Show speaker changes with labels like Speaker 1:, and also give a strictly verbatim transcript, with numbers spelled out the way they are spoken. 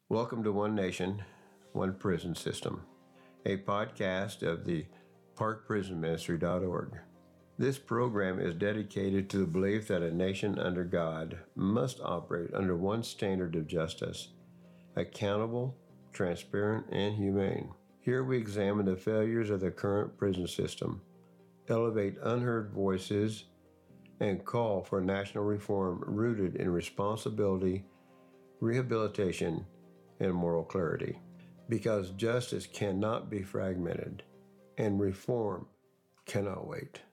Speaker 1: Welcome to One Nation, One Prison System, a podcast of the park prison ministry dot org. This program is dedicated to the belief that a nation under God must operate under one standard of justice, accountable, transparent, and humane. Here we examine the failures of the current prison system, elevate unheard voices, and call for national reform rooted in responsibility, rehabilitation, and moral clarity. Because justice cannot be fragmented, and reform cannot wait.